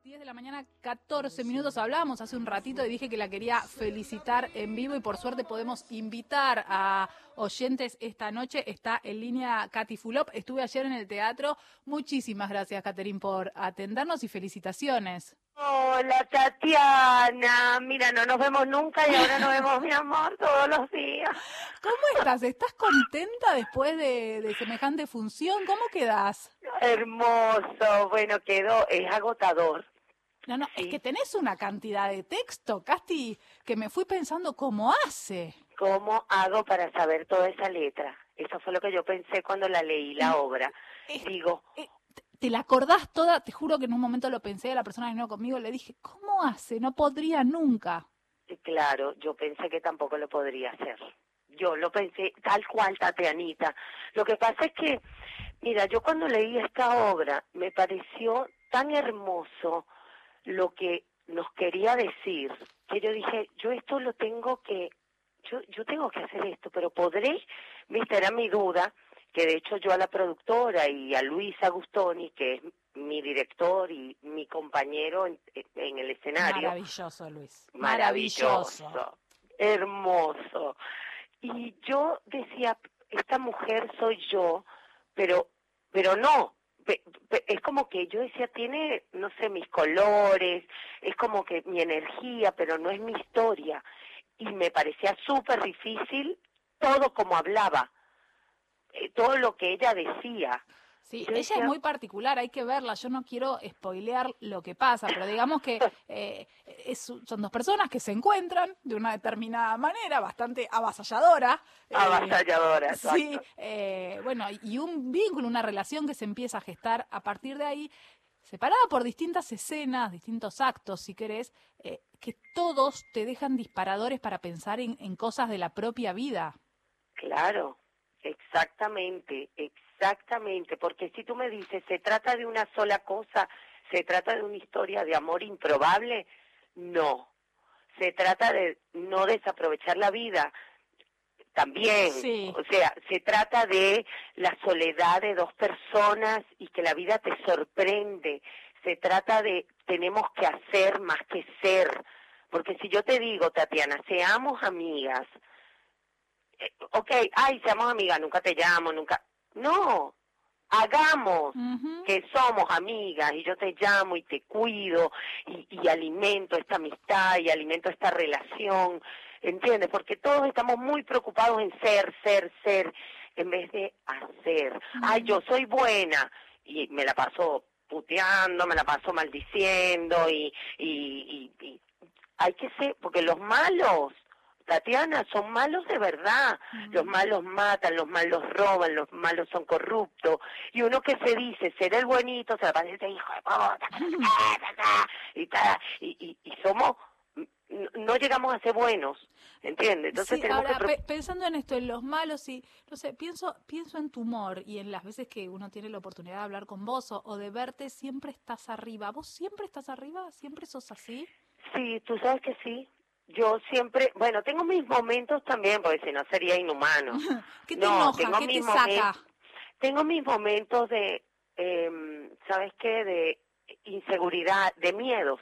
10 de la mañana, 14 minutos. Hablábamos hace un ratito y dije que la quería felicitar en vivo y por suerte podemos invitar a oyentes esta noche. Está en línea Katy Fulop. Estuve ayer en el teatro. Muchísimas gracias, Caterín, por atendernos y felicitaciones. Hola, Tatiana. Mira, no nos vemos nunca y ahora nos vemos, mi amor, todos los días. ¿Cómo estás? ¿Estás contenta después de semejante función? ¿Cómo quedás? Hermoso. Bueno, es agotador. No, Sí. es que tenés una cantidad de texto, Casti, que me fui pensando cómo hace. ¿Cómo hago para saber toda esa letra? Eso fue lo que yo pensé cuando la leí la obra. Digo, ¿Te la acordás toda? Te juro que en un momento lo pensé, a la persona que vino conmigo le dije, ¿cómo hace? No podría nunca. claro, yo pensé que tampoco lo podría hacer. Yo lo pensé tal cual, Tatianita. Lo que pasa es que, mira, yo cuando leí esta obra me pareció tan hermoso lo que nos quería decir, que yo dije, yo esto lo tengo que, yo tengo que hacer esto, pero ¿podré? Viste, era mi duda, que de hecho yo a la productora y a Luis Agustoni, que es mi director y mi compañero en el escenario. Maravilloso, Luis. Maravilloso. Hermoso. Y yo decía, esta mujer soy yo, pero no. Es como que yo decía, tiene, no sé, mis colores, es como que mi energía, pero no es mi historia. Y me parecía súper difícil todo como hablaba, todo lo que ella decía. Sí, Yo ella decía, es muy particular, hay que verla. Yo no quiero spoilear lo que pasa, pero digamos que son dos personas que se encuentran de una determinada manera, bastante avasalladora. avasalladora, Sí, exacto. bueno, y un vínculo, una relación que se empieza a gestar a partir de ahí, separada por distintas escenas, distintos actos, si querés, que todos te dejan disparadores para pensar en cosas de la propia vida. Claro, exactamente, porque si tú me dices, se trata de una sola cosa, se trata de una historia de amor improbable, no, se trata de no desaprovechar la vida, también, Sí. o sea, se trata de la soledad de dos personas y que la vida te sorprende, se trata de tenemos que hacer más que ser, porque si yo te digo, Tatiana, seamos amigas, ok, seamos amigas, nunca te llamo, nunca, no, hagamos que somos amigas y yo te llamo y te cuido y alimento esta amistad y alimento esta relación, ¿entiendes? Porque todos estamos muy preocupados en ser, en vez de hacer. Yo soy buena y me la paso puteando, me la paso maldiciendo y hay que ser, porque los malos, Tatiana, son malos de verdad. Los malos matan, los malos roban, los malos son corruptos. Y uno que se dice ser el buenito, se la pasa ese hijo de puta, y somos, no llegamos a ser buenos, ¿entiendes? Entonces sí, tenemos ahora, que... pensando en esto, en los malos, y no sé, pienso en tu humor y en las veces que uno tiene la oportunidad de hablar con vos o de verte, siempre estás arriba. ¿Vos siempre estás arriba? ¿Siempre sos así? Sí, tú sabes que sí. Yo siempre, bueno, tengo mis momentos también, porque si no sería inhumano. ¿Qué te enoja? Tengo ¿Qué te mis saca? Tengo mis momentos de, ¿sabes qué? De inseguridad, de miedos,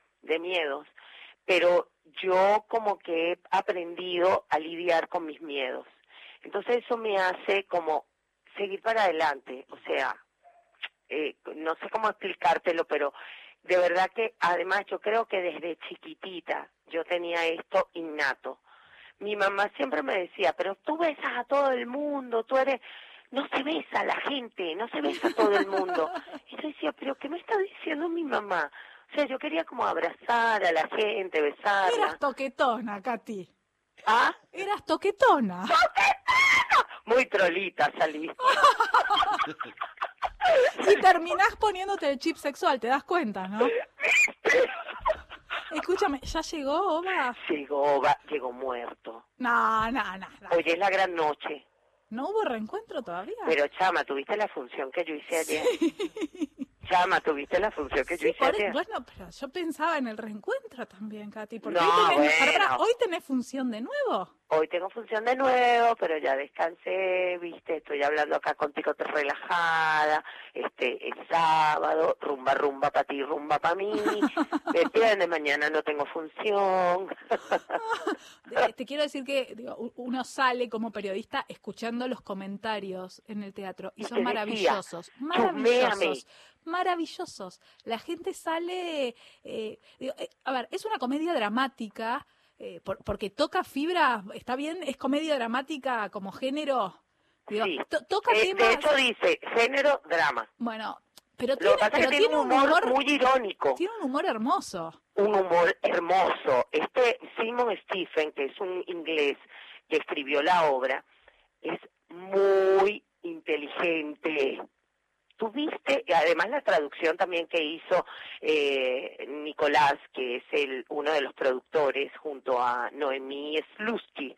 pero yo como que he aprendido a lidiar con mis miedos. Entonces eso me hace como seguir para adelante, o sea, no sé cómo explicártelo, pero de verdad que además yo creo que desde chiquitita yo tenía esto innato. Mi mamá siempre me decía, pero tú besas a todo el mundo, tú eres... No se besa a la gente, no se besa a todo el mundo. Y yo decía, pero ¿qué me está diciendo mi mamá? O sea, yo quería como abrazar a la gente, besarla. Eras toquetona, Katy. ¿Ah? Eras toquetona. ¡Toquetona! Muy trolita salí. Y terminás poniéndote el chip sexual, ¿te das cuenta, no? Escúchame, ¿ya llegó, Oba? Llegó muerto. No. Hoy es la gran noche. ¿No hubo reencuentro todavía? Pero, chama, ¿tuviste la función que yo hice ayer? Sí. Chama, ¿tuviste la función que yo hice ayer? Bueno, pero yo pensaba en el reencuentro también, Katy, porque No, hoy tenés función de nuevo. Hoy tengo función de nuevo, pero ya descansé, viste, estoy hablando acá contigo relajada, es sábado, rumba para ti, rumba para mí, ¿me entiendes? Mañana no tengo función. Te quiero decir que uno sale como periodista escuchando los comentarios en el teatro y son maravillosos, maravillosos. La gente sale, a ver, es una comedia dramática, porque toca fibra, está bien, es comedia dramática como género. Sí, toca temas. De hecho dice género drama. Bueno, pero Lo que pasa es que tiene un humor muy irónico. Tiene un humor hermoso. Un humor hermoso. Simon Stephen, que es un inglés que escribió la obra, es muy inteligente. Tuviste, además la traducción también que hizo Nicolás, que es uno de los productores, junto a Noemí Slutsky,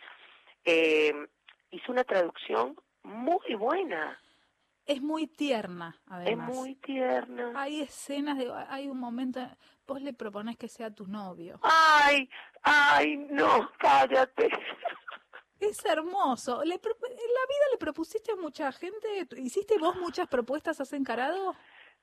hizo una traducción muy buena. Es muy tierna, además. Es muy tierna. Hay escenas, hay un momento, vos le proponés que sea tu novio. Ay, no, cállate. Es hermoso. ¿En la vida le propusiste a mucha gente? ¿Hiciste vos muchas propuestas, has encarado?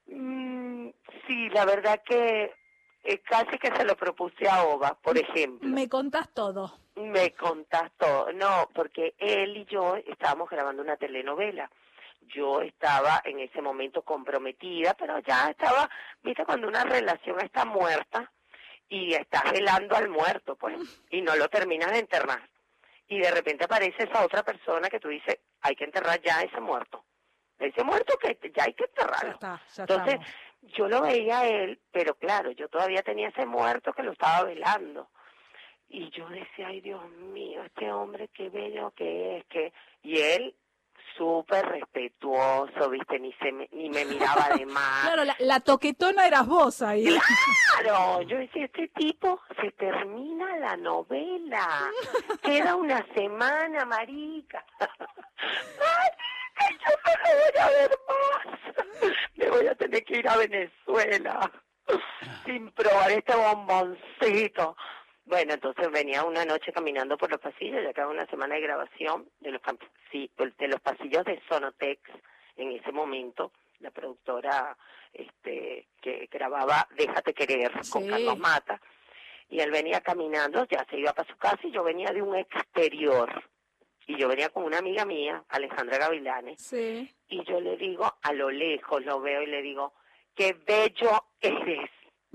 Sí, la verdad que casi que se lo propuse a Ova, por ejemplo. Me contás todo. Me contás todo. No, porque él y yo estábamos grabando una telenovela. Yo estaba en ese momento comprometida, pero ya estaba, viste, cuando una relación está muerta y estás velando al muerto, pues, y no lo terminas de enterrar. Y de repente aparece esa otra persona que tú dices, hay que enterrar ya a ese muerto. Ese muerto que ya hay que enterrarlo. Ya Entonces, estamos. yo lo veía a él, pero claro, yo todavía tenía ese muerto que lo estaba velando. Y yo decía, ay Dios mío, este hombre qué bello que es. Y él, súper respetuoso, viste, ni me miraba de más. Claro, la toquetona eras vos ahí. Claro, yo decía, este tipo, se termina la novela, queda una semana, marica. Marica, yo no lo voy a ver más. Me voy a tener que ir a Venezuela sin probar este bomboncito. Bueno, entonces venía una noche caminando por los pasillos, ya que era una semana de grabación de los pasillos de Sonotex en ese momento, la productora que grababa Déjate Querer con Carlos Mata, y él venía caminando, ya se iba para su casa, y yo venía de un exterior, y yo venía con una amiga mía, Alejandra Gavilanes, y yo le digo, a lo lejos lo veo y le digo, qué bello eres.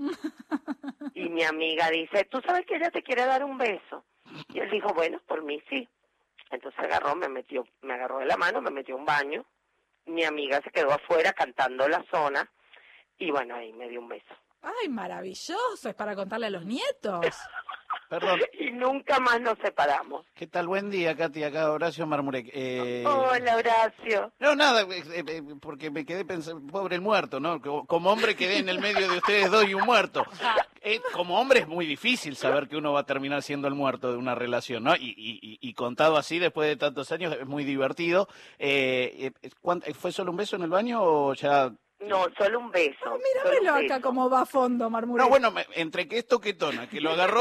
Y mi amiga dice, ¿tú sabes que ella te quiere dar un beso? Y él dijo, bueno, por mí sí. Entonces me agarró de la mano, me metió a un baño. Mi amiga se quedó afuera cantando la zona y bueno, ahí me dio un beso. ¡Ay, maravilloso! Es para contarle a los nietos. Perdón. Y nunca más nos separamos. ¿Qué tal? Buen día, Katy. Acá Horacio Marmurek. Hola, Horacio. No, nada, porque me quedé pensando, pobre el muerto, ¿no? Como hombre quedé en el medio de ustedes dos y un muerto. Como hombre es muy difícil saber que uno va a terminar siendo el muerto de una relación, ¿no? Y contado así, después de tantos años, es muy divertido. ¿Fue solo un beso en el baño o ya...? No, solo un beso. Míramelo acá como va a fondo, Marmurek. No, bueno, entre que es toquetona, que lo agarró,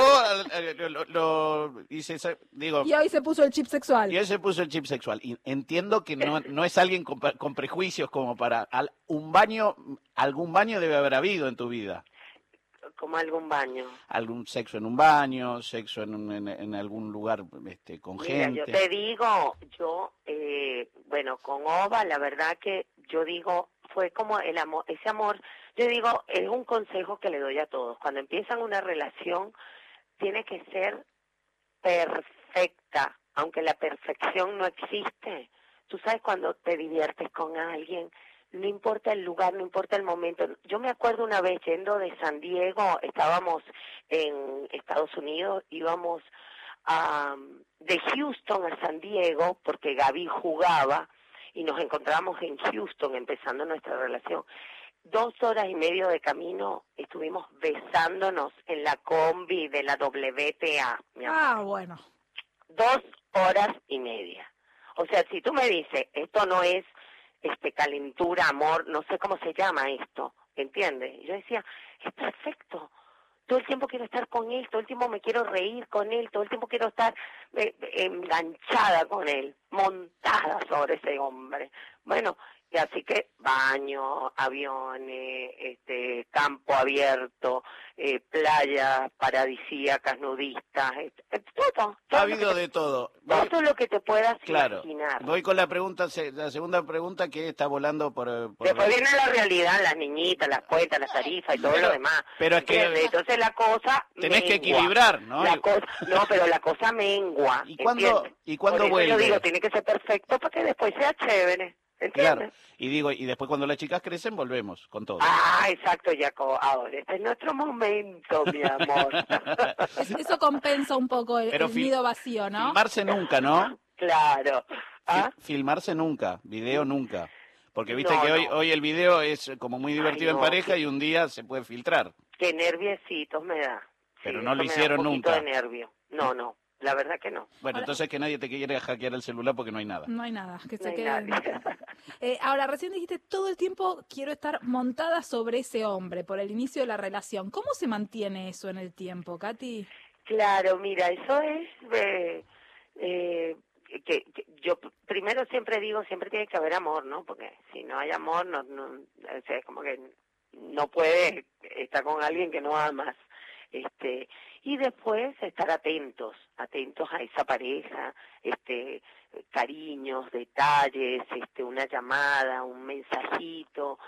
y hoy se puso el chip sexual. Y hoy se puso el chip sexual. Y entiendo que no es alguien con prejuicios como para... algún baño debe haber habido en tu vida. Como algún baño. Algún sexo en un baño, sexo en algún lugar con gente. Mira, yo te digo, bueno, con Ova, la verdad que yo digo, fue como el amor, ese amor, yo digo, es un consejo que le doy a todos. Cuando empiezan una relación, tiene que ser perfecta, aunque la perfección no existe. Tú sabes cuando te diviertes con alguien, no importa el lugar, no importa el momento. Yo me acuerdo una vez yendo de San Diego, estábamos en Estados Unidos, íbamos de Houston a San Diego, porque Gaby jugaba, y nos encontramos en Houston empezando nuestra relación. 2 horas y media de camino estuvimos besándonos en la combi de la WTA. Bueno. 2 horas y media. O sea, si tú me dices, esto no es calentura, amor, no sé cómo se llama esto, ¿entiendes? Y yo decía, es perfecto. Todo el tiempo quiero estar con él, todo el tiempo me quiero reír con él, todo el tiempo quiero estar enganchada con él, montada sobre ese hombre. Bueno, y así que baño, aviones, campo abierto, playas paradisíacas, nudistas, todo. Ha habido de todo. Todo lo que te puedas Claro. imaginar. Voy con la segunda pregunta que está volando por Después viene la realidad, las niñitas, las cuentas, las tarifas y todo lo demás. Pero es que ¿entiendes? Entonces la cosa tenés que mengua. equilibrar, ¿no? Pero la cosa mengua. ¿Y cuándo Por eso vuelve? yo digo, tiene que ser perfecto para que después sea chévere. ¿Entiendes? Claro. Y después cuando las chicas crecen volvemos con todo. Ah, exacto, Jacob. Ahora, este es nuestro momento, mi amor. Eso compensa un poco el Pero nido vacío, ¿no? Filmarse nunca, ¿no? Claro. ¿Ah? Filmarse nunca, video nunca. Porque viste No, que no. hoy el video es como muy divertido en no, pareja y un día se puede filtrar. Qué nerviecitos me da. Pero Sí, no lo eso me da hicieron un poquito nunca. de nervio. No, la verdad que no. Bueno, entonces que nadie te quiere hackear el celular porque no hay nada. No hay nada, que No se hay quede. nadie. Ahora, recién dijiste, todo el tiempo quiero estar montada sobre ese hombre por el inicio de la relación. ¿Cómo se mantiene eso en el tiempo, Katy? Claro, mira, eso es que yo primero siempre digo, siempre tiene que haber amor, ¿no? Porque si no hay amor, no, o sea, como que no puedes estar con alguien que no amas. Y después estar atentos a esa pareja, cariños, detalles, una llamada, un mensajito,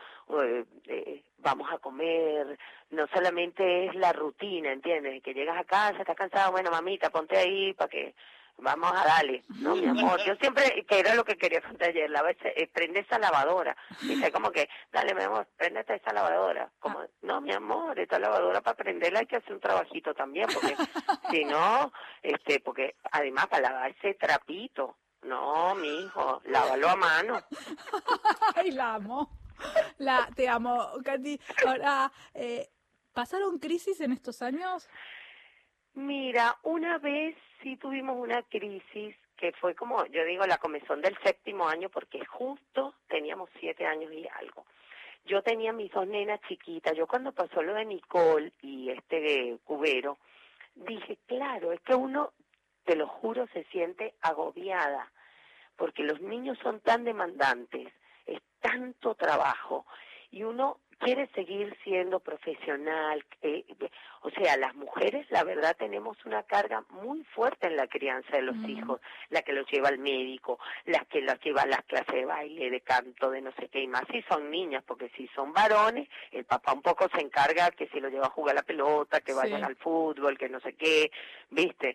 vamos a comer, no solamente es la rutina, ¿entiendes? Que llegas a casa, estás cansado, bueno, mamita, ponte ahí para que vamos a darle, no, mi amor, yo siempre, que era lo que quería contar ayer, prende esa lavadora, dice como que, dale, mi amor, préndete esa lavadora, como, no, mi amor, esta lavadora para prenderla hay que hacer un trabajito también, porque si no, porque además para lavar ese trapito, no, mi hijo, lávalo a mano. Ay, la amo. Te amo, Katy. Ahora, ¿pasaron crisis en estos años? Mira, una vez sí tuvimos una crisis que fue como, yo digo, la comezón del 7º año, porque justo teníamos 7 años y algo. Yo tenía mis 2 nenas chiquitas. Yo cuando pasó lo de Nicole y Cubero, dije, claro, es que uno, te lo juro, se siente agobiada, porque los niños son tan demandantes, es tanto trabajo, y uno quiere seguir siendo profesional. O sea, las mujeres, la verdad, tenemos una carga muy fuerte en la crianza de los hijos, la que los lleva al médico, la que los lleva a las clases de baile, de canto, de no sé qué, y más si son niñas, porque si son varones, el papá un poco se encarga que si lo lleva a jugar a la pelota, que vayan al fútbol, que no sé qué, ¿viste?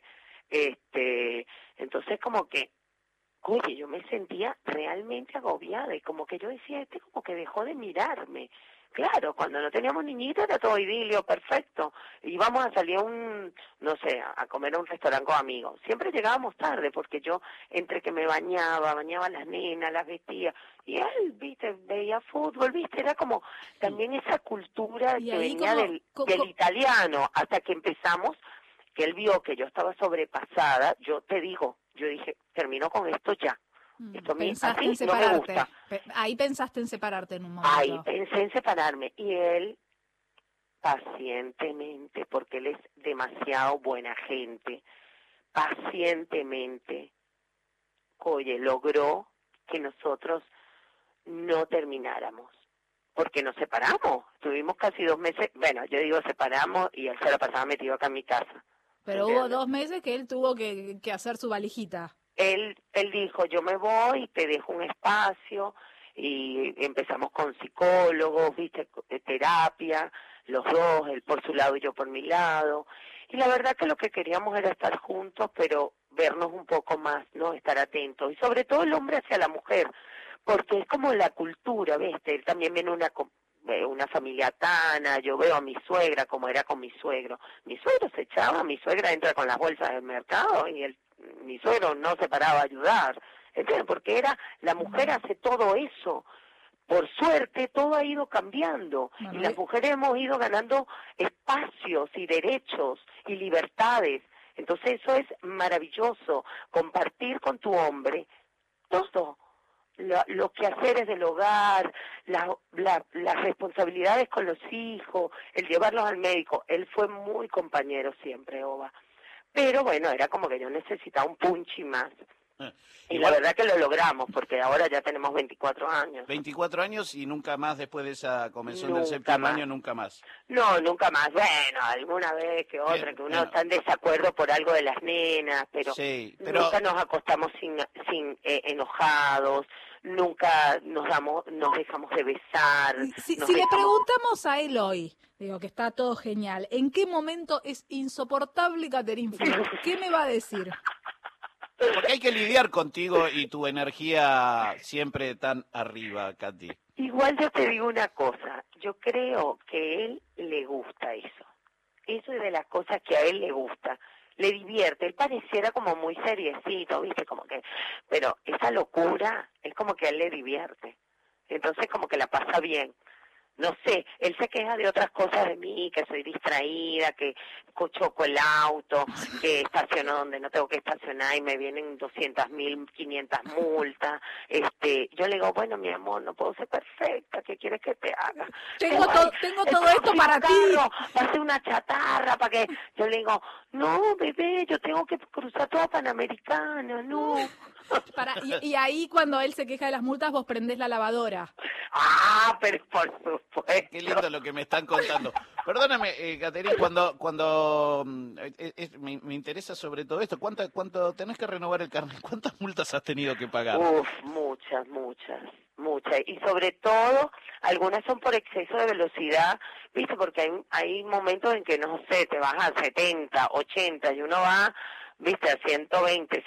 Entonces como que, oye, yo me sentía realmente agobiada y como que yo decía, como que dejó de mirarme. Claro, cuando no teníamos niñitos era todo idilio, perfecto. Íbamos a salir no sé, a comer a un restaurante con amigos. Siempre llegábamos tarde porque yo, entre que me bañaba a las nenas, las vestía, y él, viste, veía fútbol, viste, era como también esa cultura que venía del italiano, hasta que empezamos, que él vio que yo estaba sobrepasada, yo dije, termino con esto ya. Esto Pensaste en no separarte. me gusta. Ahí pensaste en separarte en un momento. Ahí pensé en separarme. Y él, pacientemente, porque él es demasiado buena gente, pacientemente, oye, logró que nosotros no termináramos. Porque nos separamos. Tuvimos casi 2 meses, bueno, yo digo separamos y él se la pasaba metido acá en mi casa. Pero ¿entiendes? hubo 2 meses que él tuvo que hacer su valijita. Él dijo, yo me voy, te dejo un espacio, y empezamos con psicólogos, viste, terapia, los dos, él por su lado y yo por mi lado, y la verdad que lo que queríamos era estar juntos, pero vernos un poco más, ¿no? Estar atentos, y sobre todo el hombre hacia la mujer, porque es como la cultura, ¿viste? Él también viene una familia tana, yo veo a mi suegra como era con mi suegro se echaba, mi suegra entra con las bolsas del mercado y mi suegro no se paraba a ayudar, ¿entiendes? Porque la mujer hace todo eso. Por suerte todo ha ido cambiando y las mujeres hemos ido ganando espacios y derechos y libertades. Entonces eso es maravilloso, compartir con tu hombre todo. los quehaceres del hogar, las responsabilidades con los hijos, el llevarlos al médico. Él fue muy compañero siempre, Ova. Pero bueno, era como que yo necesitaba un punchi más. Y Igual, la verdad que lo logramos, porque ahora ya tenemos 24 años. 24 años y nunca más después de esa convención del Nunca séptimo más. año, nunca más. No, nunca más. Bueno, alguna vez que otra, que uno Bueno. está en desacuerdo por algo de las nenas, pero, Sí, pero nunca nos acostamos sin enojados, nunca nos dejamos de besar. Si nos le dejamos- preguntamos a él hoy, digo que está todo genial, ¿en qué momento es insoportable Catherine Fulop? ¿Qué me va a decir? porque hay que lidiar contigo y tu energía siempre tan arriba, Katy. Igual yo te digo una cosa, yo creo que a él le gusta eso. Eso es de las cosas que a él le gusta. Le divierte, él pareciera como muy seriecito, ¿viste? Como que, pero esa locura es como que a él le divierte. Entonces como que la pasa bien. No sé, él se queja de otras cosas de mí, que soy distraída, que choco el auto, que estaciono donde no tengo que estacionar y me vienen 200.000, 500 multas. Yo le digo, bueno, mi amor, no puedo ser perfecta, ¿qué quieres que te haga? Tengo El todo esto para ti. carro va a ser una chatarra, para que... Yo le digo, no, bebé, yo tengo que cruzar toda Panamericana, no. Y ahí cuando él se queja de las multas, vos prendés la lavadora. Ah, pero por supuesto. Qué lindo lo que me están contando. Perdóname, Caterina, cuando me interesa sobre todo esto, ¿cuánto tenés que renovar el carnet? ¿Cuántas multas has tenido que pagar? Uf, muchas. Y sobre todo, algunas son por exceso de velocidad, ¿viste? Porque hay momentos en que, no sé, te vas a 70, 80 y uno va, ¿viste? A 120,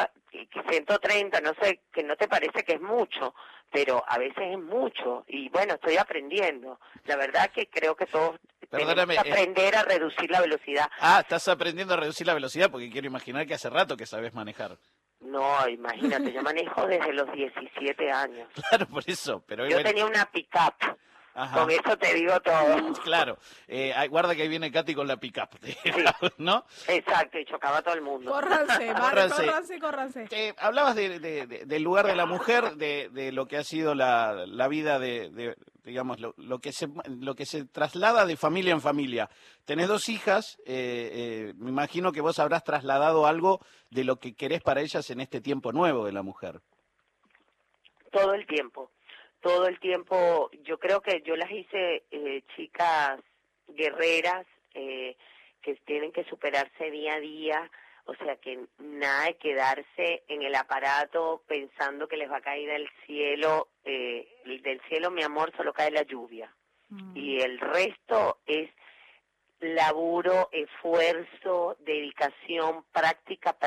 130, no sé, que no te parece que es mucho, pero a veces es mucho. Y bueno, estoy aprendiendo. La verdad que creo que todos Perdóname, tenemos que aprender a reducir la velocidad. Estás aprendiendo a reducir la velocidad porque quiero imaginar que hace rato que sabes manejar. No, imagínate, yo manejo desde los 17 años. Claro, por eso. Pero Yo tenía una pick-up. Ajá. Con eso te digo todo. Claro. Guarda que ahí viene Katy con la pick-up, ¿no? Exacto, y chocaba a todo el mundo. Córranse. Hablabas del lugar de la mujer, de lo que ha sido la vida digamos, lo que se traslada de familia en familia. Tenés 2 hijas, me imagino que vos habrás trasladado algo de lo que querés para ellas en este tiempo nuevo de la mujer. Todo el tiempo, yo creo que yo las hice chicas guerreras, que tienen que superarse día a día, o sea que nada de quedarse en el aparato pensando que les va a caer del cielo, mi amor, solo cae la lluvia. Y el resto es laburo, esfuerzo, dedicación, práctica.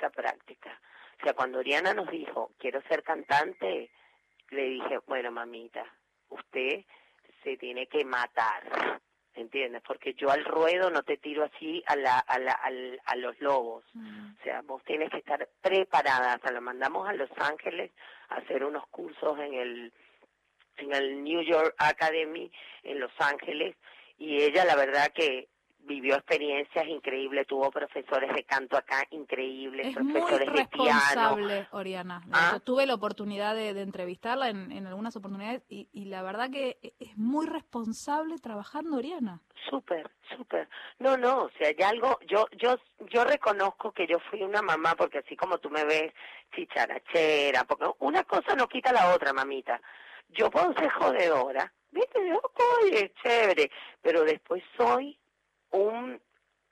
O sea, cuando Oriana nos dijo, quiero ser cantante, le dije, bueno, mamita, usted se tiene que matar, ¿entiendes? Porque yo al ruedo no te tiro así a los lobos. O sea, vos tienes que estar preparada. Hasta la mandamos a Los Ángeles a hacer unos cursos en el New York Academy en Los Ángeles, y ella la verdad que vivió experiencias increíbles, tuvo profesores de canto acá increíbles, Es profesores muy de piano. responsable, Oriana. Yo tuve la oportunidad de entrevistarla en algunas oportunidades y la verdad que es muy responsable trabajando, Oriana. Súper. No, o sea, hay algo, yo reconozco que yo fui una mamá, porque así como tú me ves chicharachera, porque una cosa no quita la otra, mamita. Yo puedo ser jodedora, ¿viste? Yo, oye, chévere, pero después soy un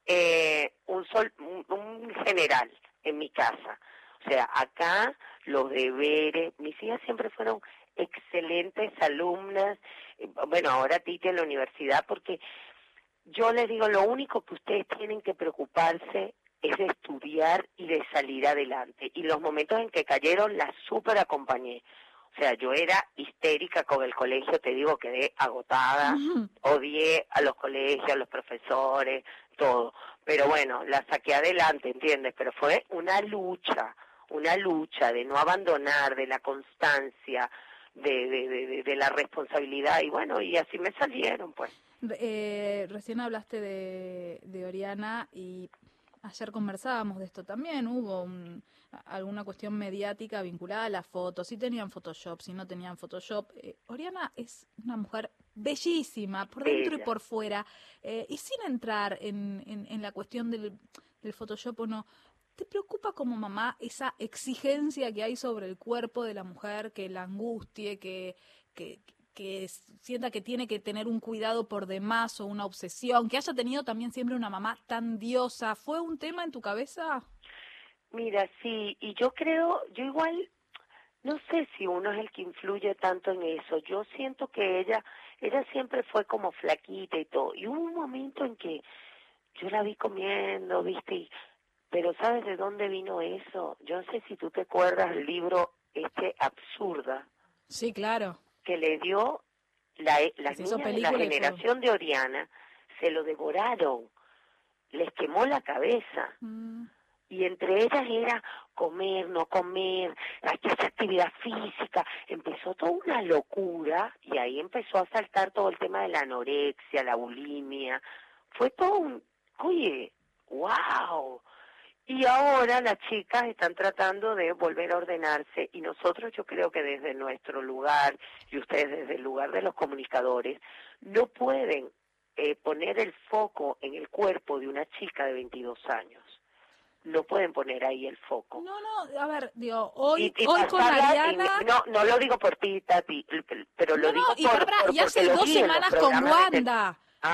general en mi casa. O sea, acá los deberes, mis hijas siempre fueron excelentes alumnas, bueno, ahora Titi en la universidad, porque yo les digo, lo único que ustedes tienen que preocuparse es de estudiar y de salir adelante. Y los momentos en que cayeron, las súper acompañé. O sea, yo era histérica con el colegio, te digo, quedé agotada, odié a los colegios, a los profesores, todo. Pero bueno, la saqué adelante, ¿entiendes? Pero fue una lucha de no abandonar, de la constancia, de la responsabilidad, y bueno, y así me salieron, pues. Recién hablaste de Oriana y ayer conversábamos de esto también, hubo alguna cuestión mediática vinculada a las fotos, si tenían Photoshop, si no tenían Photoshop. Oriana es una mujer bellísima, por dentro y por fuera, y sin entrar en la cuestión del Photoshop o no. ¿Te preocupa como mamá esa exigencia que hay sobre el cuerpo de la mujer, que la angustie, que sienta que tiene que tener un cuidado por demás o una obsesión, que haya tenido también siempre una mamá tan diosa? ¿Fue un tema en tu cabeza? Mira, sí, y yo creo, yo igual, no sé si uno es el que influye tanto en eso. Yo siento que ella siempre fue como flaquita y todo. Y hubo un momento en que yo la vi comiendo, ¿viste? Pero ¿sabes de dónde vino eso? Yo no sé si tú te acuerdas del libro Absurda. Sí, claro. Que le dio las niñas de la generación de Oriana, se lo devoraron, les quemó la cabeza. Y entre ellas era comer, no comer, hacer actividad física. Empezó toda una locura y ahí empezó a saltar todo el tema de la anorexia, la bulimia. Fue todo oye, wow. Y ahora las chicas están tratando de volver a ordenarse y nosotros, yo creo que desde nuestro lugar y ustedes desde el lugar de los comunicadores no pueden poner el foco en el cuerpo de una chica de 22 años. No pueden poner ahí el foco. No, a ver, digo, hoy con Ariana... No lo digo por ti, Tati, pero lo digo y hace 2 semanas con Wanda.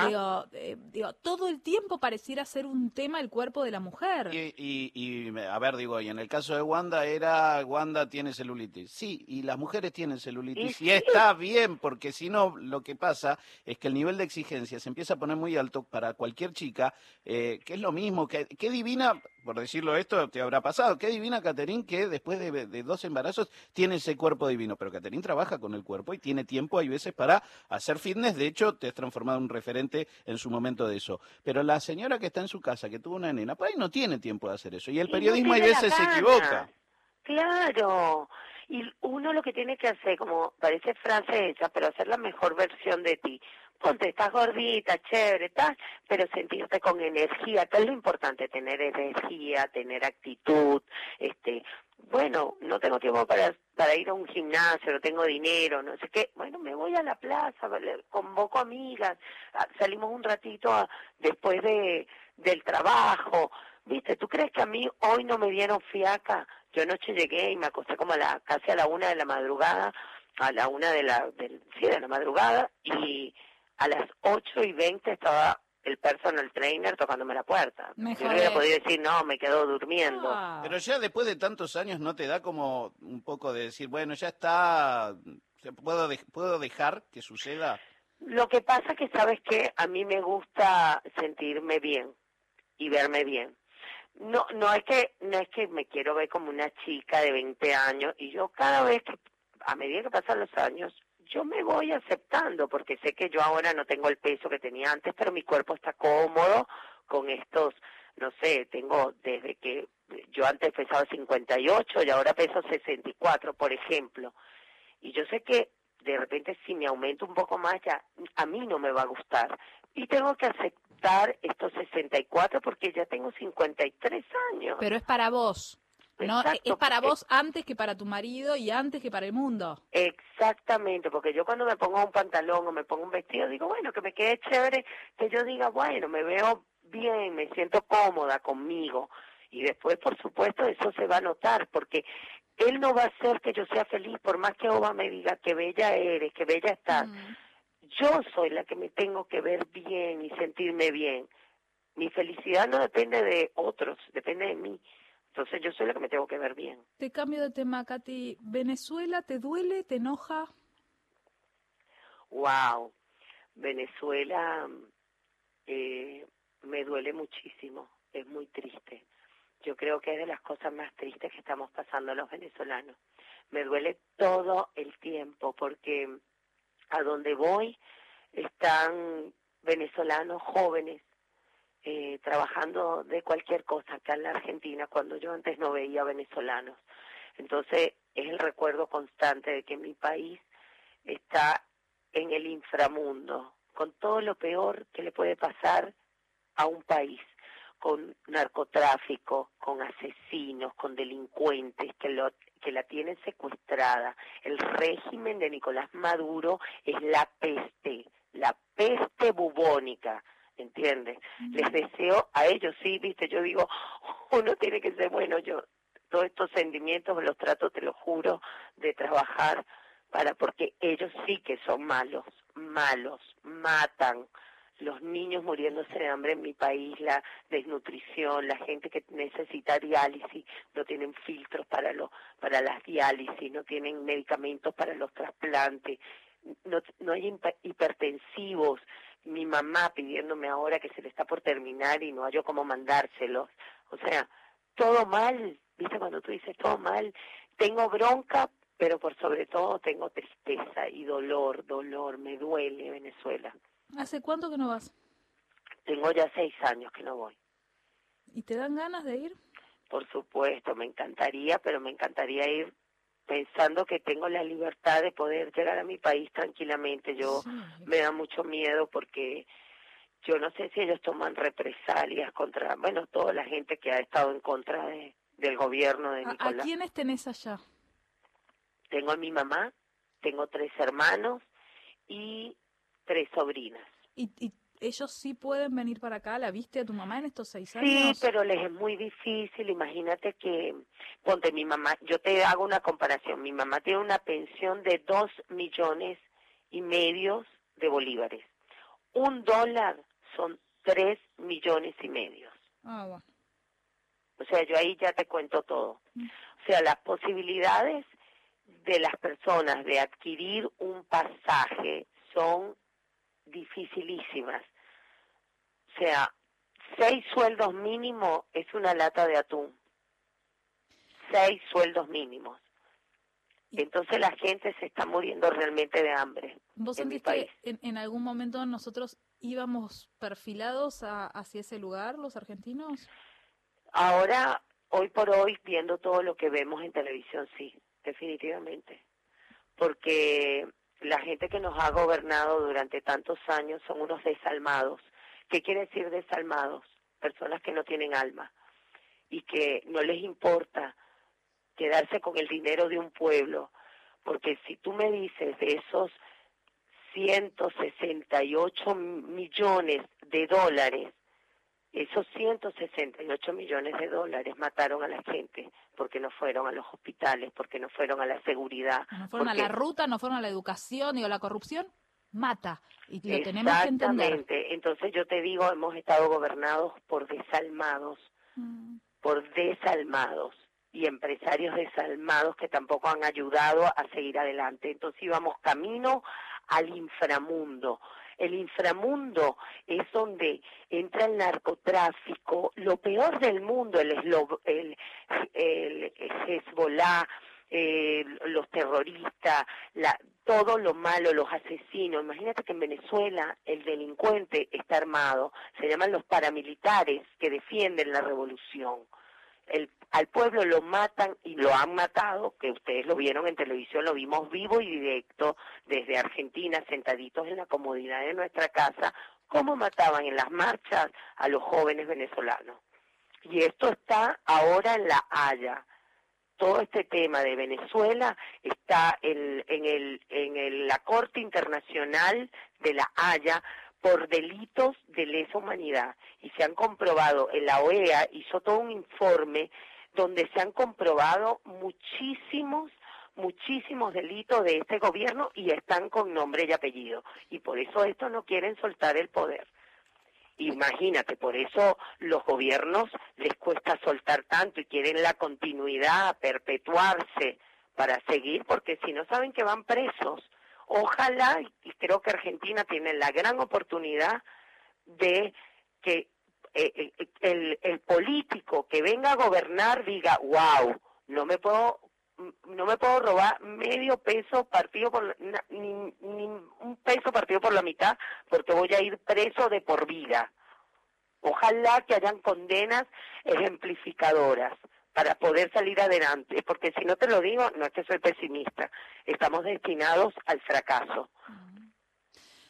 Digo, todo el tiempo pareciera ser un tema el cuerpo de la mujer. Y a ver, digo, y en el caso de Wanda Wanda tiene celulitis. Sí, y las mujeres tienen celulitis. Y está bien, porque si no, lo que pasa es que el nivel de exigencia se empieza a poner muy alto para cualquier chica, que es lo mismo, qué divina, por decirlo esto, te habrá pasado, qué divina Catherine que después de 2 embarazos tiene ese cuerpo divino. Pero Catherine trabaja con el cuerpo y tiene tiempo, hay veces, para hacer fitness. De hecho, te has transformado en un referente en su momento de eso. Pero la señora que está en su casa, que tuvo una nena, por ahí no tiene tiempo de hacer eso. Y el periodismo hay veces se equivoca. Claro. Y uno lo que tiene que hacer, como parece frase hecha, pero hacer la mejor versión de ti. Ponte, estás gordita, chévere, pero sentirte con energía, que es lo importante, tener energía, tener actitud, bueno, no tengo tiempo para ir a un gimnasio, no tengo dinero, no sé qué, bueno, me voy a la plaza, convoco amigas, salimos un ratito después del trabajo, ¿viste? ¿Tú crees que a mí hoy no me dieron fiaca? Yo anoche llegué y me acosté como casi a la 1 de la madrugada, a la 1 de la madrugada, y a las 8:20 estaba el personal trainer tocándome la puerta. Yo no hubiera podido decir, no, me quedo durmiendo. Pero ya después de tantos años, ¿no te da como un poco de decir, bueno, ya está, puedo dejar que suceda? Lo que pasa es que, ¿sabes qué? A mí me gusta sentirme bien y verme bien. No es que me quiero ver como una chica de 20 años, y yo cada vez que, a medida que pasan los años, yo me voy aceptando, porque sé que yo ahora no tengo el peso que tenía antes, pero mi cuerpo está cómodo con estos, no sé, tengo desde que yo antes pesaba 58 y ahora peso 64, por ejemplo. Y yo sé que de repente si me aumento un poco más ya a mí no me va a gustar. Y tengo que aceptar estos 64 porque ya tengo 53 años. Pero es para vos. No, exacto, es para vos antes que para tu marido y antes que para el mundo. Exactamente, porque yo cuando me pongo un pantalón o me pongo un vestido, digo, bueno, que me quede chévere, que yo diga, bueno, me veo bien, me siento cómoda conmigo. Y después, por supuesto, eso se va a notar, porque él no va a hacer que yo sea feliz, por más que Oba me diga que bella eres, que bella estás. Yo soy la que me tengo que ver bien y sentirme bien. Mi felicidad no depende de otros, depende de mí. Entonces yo soy la que me tengo que ver bien. Te cambio de tema, Katy. ¿Venezuela te duele, te enoja? Wow, Venezuela me duele muchísimo, es muy triste. Yo creo que es de las cosas más tristes que estamos pasando los venezolanos. Me duele todo el tiempo porque a donde voy están venezolanos jóvenes trabajando de cualquier cosa acá en la Argentina, cuando yo antes no veía venezolanos. Entonces es el recuerdo constante de que mi país está en el inframundo, con todo lo peor que le puede pasar a un país, con narcotráfico, con asesinos, con delincuentes que la tienen secuestrada. El régimen de Nicolás Maduro es la peste bubónica, ¿entiendes? Les deseo a ellos, sí, viste, yo digo, uno tiene que ser bueno, yo todos estos sentimientos los trato, te lo juro, de trabajar porque ellos sí que son malos, matan. Los niños muriéndose de hambre en mi país, la desnutrición, la gente que necesita diálisis, no tienen filtros para las diálisis, no tienen medicamentos para los trasplantes, no hay hipertensivos. Mi mamá pidiéndome ahora que se le está por terminar y no hay yo cómo mandárselos. O sea, todo mal, ¿viste? Cuando tú dices todo mal, tengo bronca, pero por sobre todo tengo tristeza y dolor, me duele Venezuela. ¿Hace cuánto que no vas? Tengo ya 6 años que no voy. ¿Y te dan ganas de ir? Por supuesto, me encantaría, pero me encantaría ir pensando que tengo la libertad de poder llegar a mi país tranquilamente. Me da mucho miedo porque yo no sé si ellos toman represalias contra, toda la gente que ha estado en contra del gobierno de Nicolás. ¿A quiénes tenés allá? Tengo a mi mamá, tengo 3 hermanos y 3 sobrinas. ¿Y ellos sí pueden venir para acá? ¿La viste a tu mamá en estos 6 Sí, años? pero les es muy difícil. Imagínate que, ponte mi mamá, yo te hago una comparación. Mi mamá tiene una pensión de 2,5 millones de bolívares. $1 son 3,5 millones. Ah, bueno. O sea, yo ahí ya te cuento todo. O sea, las posibilidades de las personas de adquirir un pasaje son dificilísimas. O sea, 6 sueldos mínimos es una lata de atún. 6 sueldos mínimos. Entonces la gente se está muriendo realmente de hambre. ¿Vos sentís que en algún momento nosotros íbamos perfilados hacia ese lugar, los argentinos? Ahora, hoy por hoy, viendo todo lo que vemos en televisión, sí, definitivamente. Porque la gente que nos ha gobernado durante tantos años son unos desalmados. ¿Qué quiere decir desalmados? Personas que no tienen alma y que no les importa quedarse con el dinero de un pueblo. Porque si tú me dices de esos 168 millones de dólares, esos 168 millones de dólares mataron a la gente porque no fueron a los hospitales, porque no fueron a la seguridad. No fueron a la ruta, no fueron a la educación y a la corrupción. Mata, y lo tenemos que entender. Exactamente, entonces yo te digo, hemos estado gobernados por desalmados, y empresarios desalmados que tampoco han ayudado a seguir adelante. Entonces íbamos camino al inframundo. El inframundo es donde entra el narcotráfico, lo peor del mundo, el Hezbollah, los terroristas, todo lo malo, los asesinos. Imagínate que en Venezuela el delincuente está armado, se llaman los paramilitares que defienden la revolución. Al pueblo lo matan y lo han matado, que ustedes lo vieron en televisión, lo vimos vivo y directo desde Argentina, sentaditos en la comodidad de nuestra casa, cómo mataban en las marchas a los jóvenes venezolanos. Y esto está ahora en La Haya. Todo este tema de Venezuela está en la Corte Internacional de La Haya por delitos de lesa humanidad, y se han comprobado, la OEA hizo todo un informe donde se han comprobado muchísimos delitos de este gobierno y están con nombre y apellido, y por eso estos no quieren soltar el poder. Imagínate, por eso los gobiernos les cuesta soltar tanto y quieren la continuidad, perpetuarse para seguir, porque si no saben que van presos. Ojalá, y creo que Argentina tiene la gran oportunidad de que el político que venga a gobernar diga, wow, no me puedo robar medio peso partido ni un peso partido por la mitad, porque voy a ir preso de por vida. Ojalá que hayan condenas ejemplificadoras para poder salir adelante, porque si no te lo digo, no es que soy pesimista, estamos destinados al fracaso.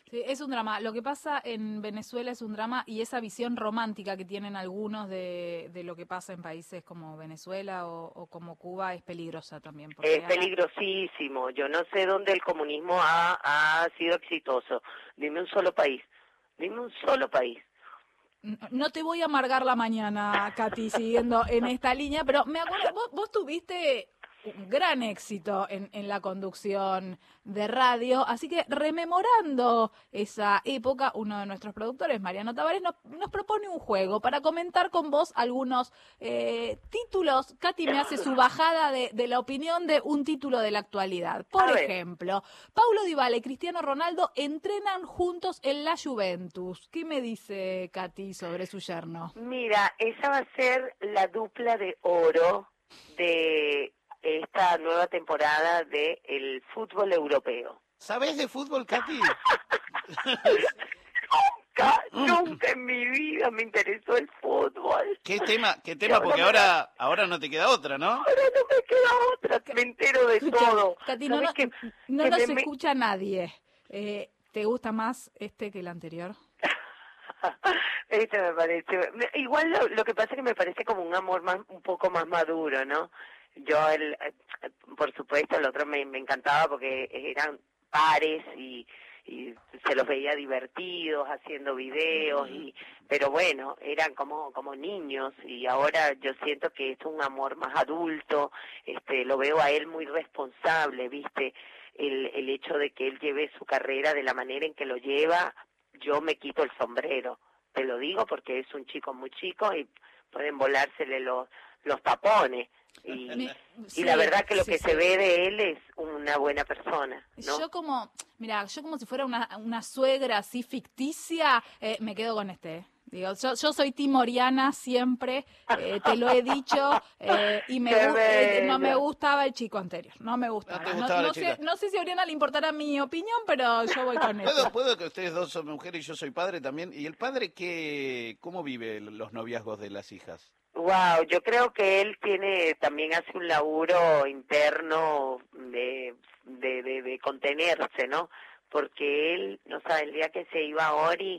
Sí, es un drama. Lo que pasa en Venezuela es un drama y esa visión romántica que tienen algunos de lo que pasa en países como Venezuela o como Cuba es peligrosa también. Es peligrosísimo. Yo no sé dónde el comunismo ha sido exitoso. Dime un solo país. Dime un solo país. No te voy a amargar la mañana, Katy, siguiendo en esta línea, pero me acuerdo, vos tuviste un gran éxito en la conducción de radio, así que rememorando esa época, uno de nuestros productores, Mariano Tavares, nos propone un juego para comentar con vos algunos títulos. Katy me hace su bajada de la opinión de un título de la actualidad. Por ejemplo, Paulo Dybala y Cristiano Ronaldo entrenan juntos en la Juventus. ¿Qué me dice Katy sobre su yerno? Mira, esa va a ser la dupla de oro de esta nueva temporada del fútbol europeo. ¿Sabés de fútbol, Katy? Nunca en mi vida me interesó el fútbol. ¿Qué tema? Porque ahora no te queda otra, ¿no? Ahora no me queda otra, me entero de todo. Katy, no nos escucha nadie. ¿Te gusta más este que el anterior? Este me parece, igual lo que pasa es que me parece como un amor un poco más maduro, ¿no? Yo, por supuesto, el otro me encantaba porque eran pares y se los veía divertidos haciendo videos, pero bueno, eran como niños, y ahora yo siento que es un amor más adulto. Lo veo a él muy responsable, ¿viste? El hecho de que él lleve su carrera de la manera en que lo lleva, yo me quito el sombrero, te lo digo porque es un chico muy chico y pueden volársele los tapones. Y la verdad que lo que se ve de él es una buena persona, ¿no? Yo como si fuera una suegra así ficticia, me quedo con este. Digo, yo soy Tim Oriana siempre, te lo he dicho, y no me gustaba el chico anterior, no me gustaba. No sé si a Oriana le importará mi opinión, pero yo voy con esto. ¿Puedo que ustedes dos son mujeres y yo soy padre también? ¿Y el padre cómo vive los noviazgos de las hijas? Wow, yo creo que él también hace un laburo interno de contenerse, ¿no? Porque él, no sabe, el día que se iba a Ori,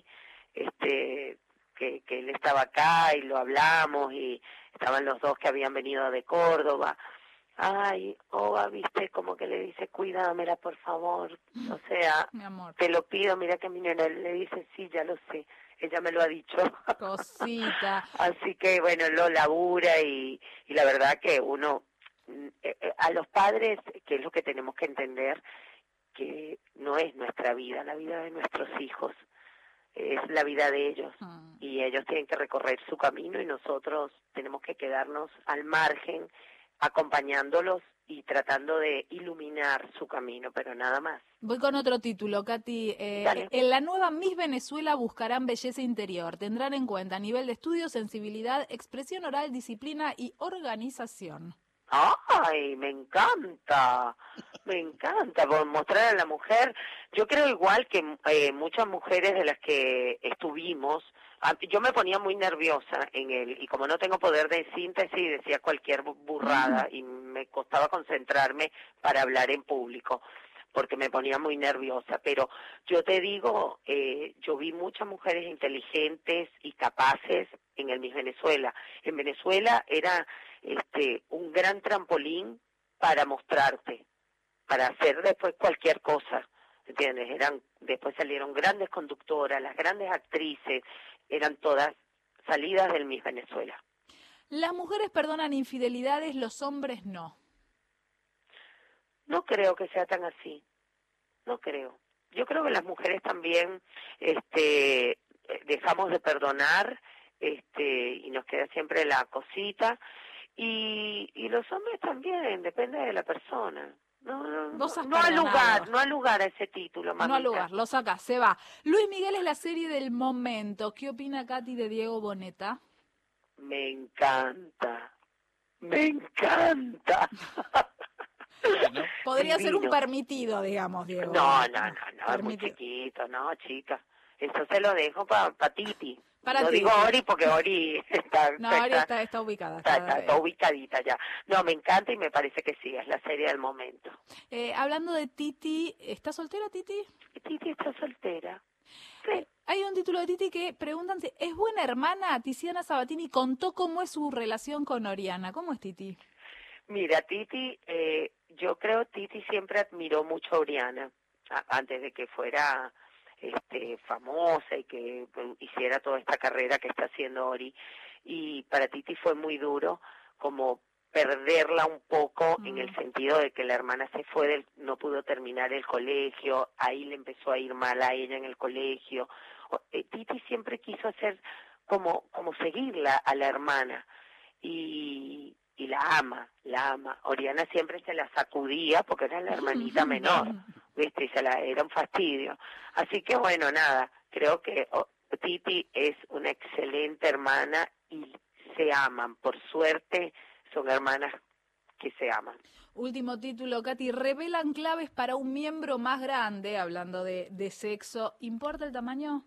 que él estaba acá y lo hablamos, y estaban los dos que habían venido de Córdoba. Ay, Oba, viste, como que le dice, cuídamela, por favor. O sea, mi amor, te lo pido, mira que mi nena le dice, sí, ya lo sé. Ella me lo ha dicho. Cosita. Así que, bueno, lo labura y la verdad que uno, a los padres, que es lo que tenemos que entender, que no es nuestra vida, la vida de nuestros hijos, es la vida de ellos. Y ellos tienen que recorrer su camino y nosotros tenemos que quedarnos al margen, acompañándolos y tratando de iluminar su camino, pero nada más. Voy con otro título, Katy. En la nueva Miss Venezuela buscarán belleza interior. Tendrán en cuenta nivel de estudio, sensibilidad, expresión oral, disciplina y organización. ¡Ay, me encanta! Me encanta mostrar a la mujer. Yo creo igual que muchas mujeres de las que estuvimos, yo me ponía muy nerviosa y como no tengo poder de síntesis, decía cualquier burrada y me costaba concentrarme para hablar en público, porque me ponía muy nerviosa. Pero yo te digo, yo vi muchas mujeres inteligentes y capaces en el Miss Venezuela. En Venezuela era un gran trampolín para mostrarte, para hacer después cualquier cosa, ¿entiendes? Después salieron grandes conductoras, las grandes actrices, eran todas salidas del Miss Venezuela. Las mujeres perdonan infidelidades, los hombres no. No creo que sea tan así, no creo. Yo creo que las mujeres también dejamos de perdonar, y nos queda siempre la cosita, y los hombres también, depende de la persona. No al lugar a ese título, mamita. No al lugar, lo sacas, se va. Luis Miguel es la serie del momento. ¿Qué opina Katy de Diego Boneta? Me encanta, me encanta. Bueno, podría ser un permitido, digamos, Diego. No, es muy chiquito, no, chica. Eso se lo dejo para Titi. No digo Ori porque Ori está ubicada. Está ubicadita ya. No, me encanta y me parece que sí, es la serie del momento. Hablando de Titi, ¿está soltera Titi? Titi está soltera. Sí. Hay un título de Titi que preguntan si es buena hermana. Tiziana Sabatini contó cómo es su relación con Oriana. ¿Cómo es Titi? Mira, Titi, yo creo Titi siempre admiró mucho a Oriana, antes de que fuera famosa y que hiciera toda esta carrera que está haciendo Ori. Y para Titi fue muy duro como perderla un poco en el sentido de que la hermana se fue, no pudo terminar el colegio, ahí le empezó a ir mal a ella en el colegio. Titi siempre quiso hacer como seguirla a la hermana y la ama. Oriana siempre se la sacudía porque era la hermanita menor, ¿viste? Y era un fastidio. Así que bueno, nada, creo que Titi es una excelente hermana y se aman, por suerte son hermanas que se aman. Último título, Katy, revelan claves para un miembro más grande, hablando de sexo. ¿Importa el tamaño?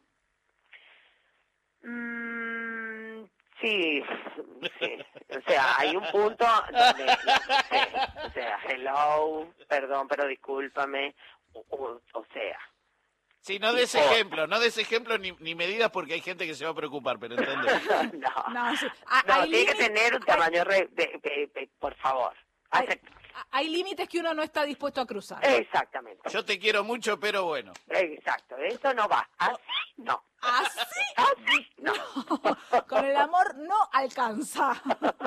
Sí. O sea, hay un punto donde, o sea, hello, perdón, pero discúlpame, o sea. Sí, no des ejemplo ni medidas porque hay gente que se va a preocupar, pero ¿entendés? No, sí. Tiene que tener un tamaño, por favor. Hay límites que uno no está dispuesto a cruzar. Exactamente. Yo te quiero mucho, pero bueno. Exacto, eso no va. Así no. ¿Así? No. Con el amor no alcanza.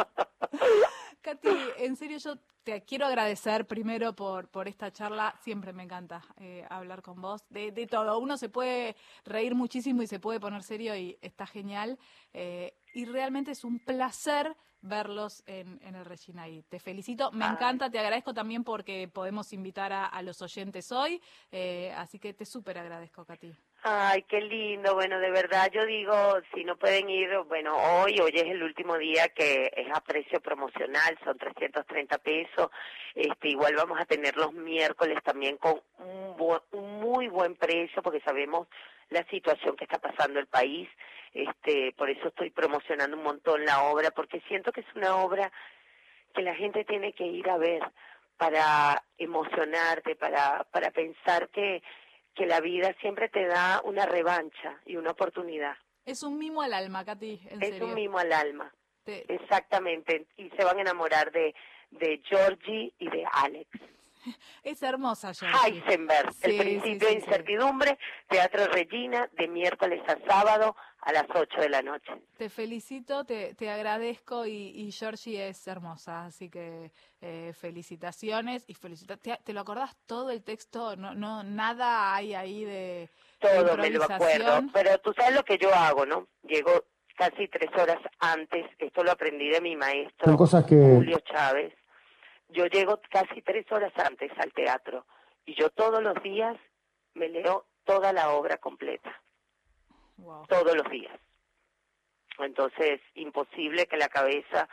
Katy, en serio yo te quiero agradecer primero por esta charla. Siempre me encanta hablar con vos de todo. Uno se puede reír muchísimo y se puede poner serio y está genial. Y realmente es un placer verlos en el Regina y te felicito, me encanta, te agradezco también porque podemos invitar a los oyentes hoy, así que te súper agradezco, Katy. Ay, qué lindo, bueno, de verdad yo digo, si no pueden ir, bueno, hoy es el último día que es a precio promocional, son 330 pesos, igual vamos a tener los miércoles también con un muy buen precio porque sabemos la situación que está pasando el país, por eso estoy promocionando un montón la obra, porque siento que es una obra que la gente tiene que ir a ver para emocionarte, para pensar que la vida siempre te da una revancha y una oportunidad. Es un mimo al alma, Katy, en serio. Es un mimo al alma, exactamente, y se van a enamorar de Georgie y de Alex. Es hermosa, Georgie. Heisenberg, sí, El principio de incertidumbre, Teatro Regina, de miércoles a sábado a las 8 de la noche. Te felicito, te agradezco y Georgie es hermosa, así que felicitaciones y ¿Te lo acordás todo el texto? No, nada hay ahí de todo me lo acuerdo, pero tú sabes lo que yo hago, ¿no? Llego casi 3 horas antes, esto lo aprendí de mi maestro, son cosas que... Julio Chávez. Yo llego casi 3 horas antes al teatro y yo todos los días me leo toda la obra completa. Wow. Todos los días. Entonces, imposible que la cabeza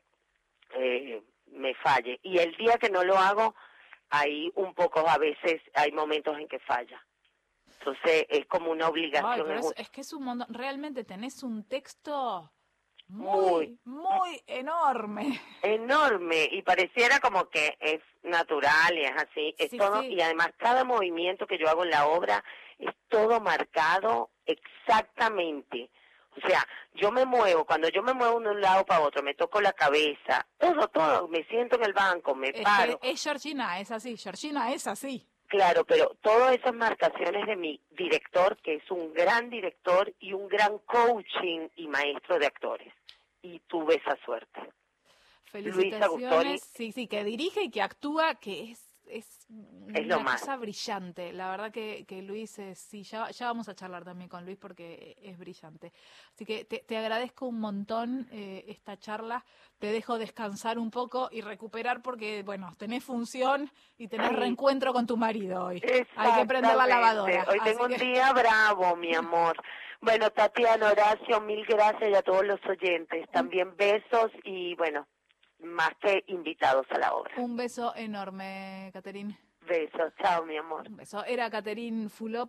me falle. Y el día que no lo hago, ahí un poco, a veces hay momentos en que falla. Entonces, es como una obligación. Ay, pero es que es un montón. Realmente tenés un texto muy enorme. Enorme, y pareciera como que es natural y es así, es todo, sí. Y además cada movimiento que yo hago en la obra es todo marcado exactamente. O sea, cuando yo me muevo de un lado para otro, me toco la cabeza, todo, me siento en el banco, me paro. Es Georgina, es así. Claro, pero todas esas marcaciones de mi director, que es un gran director y un gran coaching y maestro de actores. Y tuve esa suerte. Felicitaciones. Sí, que dirige y que actúa, que es una cosa brillante. La verdad que Luis ya vamos a charlar también con Luis porque es brillante. Así que te agradezco un montón esta charla. Te dejo descansar un poco y recuperar porque, bueno, tenés función y tenés reencuentro con tu marido hoy. Hay que prender la lavadora. Hoy tengo un día bravo, mi amor. Bueno, Tatiana, Horacio, mil gracias y a todos los oyentes. También besos y, bueno, más que invitados a la obra. Un beso enorme, Caterine. Besos, chao, mi amor. Un beso. Era Caterine Fulop.